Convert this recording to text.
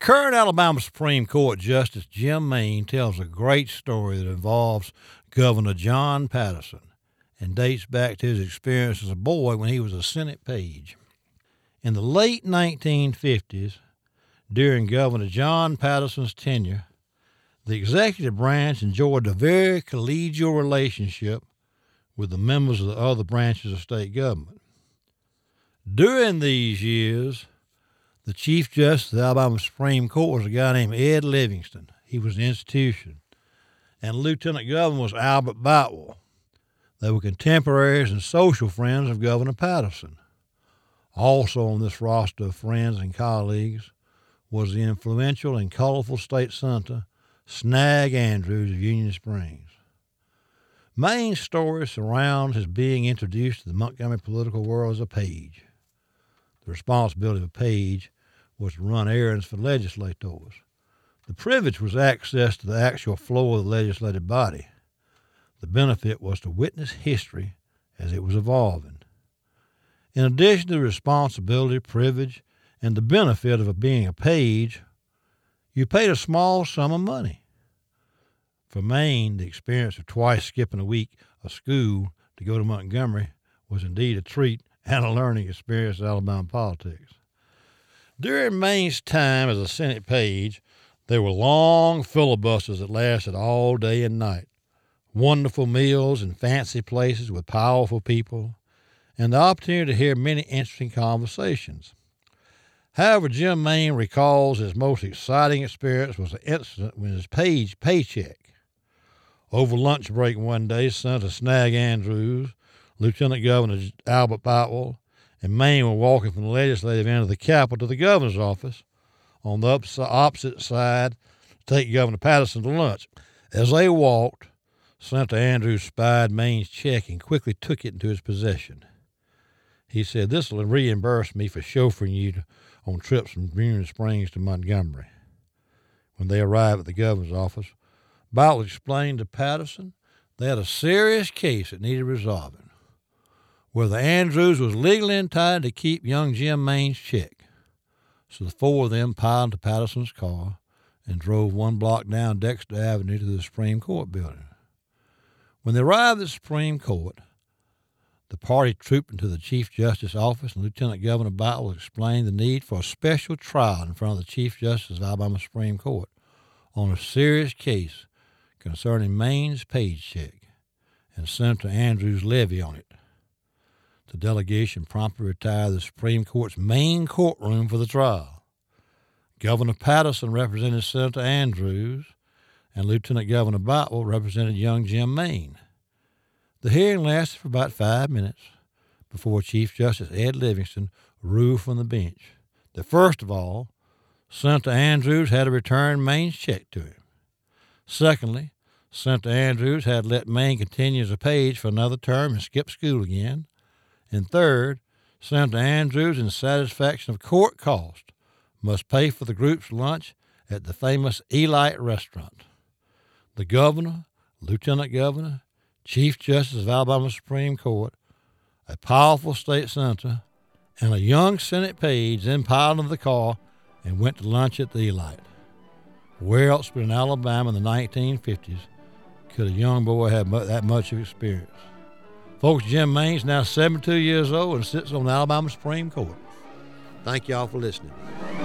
Current Alabama Supreme Court Justice Jim Main tells a great story that involves Governor John Patterson and dates back to his experience as a boy when he was a Senate page. In the late 1950s, during Governor John Patterson's tenure, the executive branch enjoyed a very collegial relationship with the members of the other branches of state government. During these years, the Chief Justice of the Alabama Supreme Court was a guy named Ed Livingston. He was an institution. And Lieutenant Governor was Albert Boutwell. They were contemporaries and social friends of Governor Patterson. Also on this roster of friends and colleagues was the influential and colorful state senator, Snag Andrews of Union Springs. Main's story surrounds his being introduced to the Montgomery political world as a page. The responsibility of a page was to run errands for legislators. The privilege was access to the actual floor of the legislative body. The benefit was to witness history as it was evolving. In addition to the responsibility, privilege, and the benefit of being a page, you paid a small sum of money. For Main, the experience of twice skipping a week of school to go to Montgomery was indeed a treat and a learning experience in Alabama politics. During Main's time as a Senate page, there were long filibusters that lasted all day and night, wonderful meals in fancy places with powerful people, and the opportunity to hear many interesting conversations. However, Jim Main recalls his most exciting experience was the incident when his paycheck. Over lunch break one day, Senator Snag Andrews, Lieutenant Governor Albert Boutwell, and Main were walking from the legislative end of the Capitol to the governor's office on the opposite side to take Governor Patterson to lunch. As they walked, Senator Andrews spied Main's check and quickly took it into his possession. He said, "This will reimburse me for chauffeuring you on trips from Union Springs to Montgomery." When they arrived at the governor's office, Boutwell explained to Patterson they had a serious case that needed resolving, whether Andrews was legally entitled to keep young Jim Main's check. So the four of them piled into Patterson's car and drove 1 block down Dexter Avenue to the Supreme Court building. When they arrived at the Supreme Court, the party trooped into the Chief Justice's office, and Lieutenant Governor Boutwell explained the need for a special trial in front of the Chief Justice of Alabama Supreme Court on a serious case concerning Main's page check and Senator Andrews' levy on it. The delegation promptly retired to the Supreme Court's main courtroom for the trial. Governor Patterson represented Senator Andrews, and Lieutenant Governor Boutwell represented young Jim Main. The hearing lasted for about 5 minutes before Chief Justice Ed Livingston ruled from the bench that, first of all, Senator Andrews had to return Main's check to him. Secondly, Senator Andrews had to let Main continue as a page for another term and skip school again. And third, Senator Andrews, in satisfaction of court cost, must pay for the group's lunch at the famous Elite restaurant. The governor, lieutenant governor, Chief Justice of Alabama Supreme Court, a powerful state senator, and a young Senate page then piled into the car and went to lunch at the Elite. Where else but in Alabama in the 1950s could a young boy have that much of experience? Folks, Jim Main's now 72 years old and sits on the Alabama Supreme Court. Thank y'all for listening.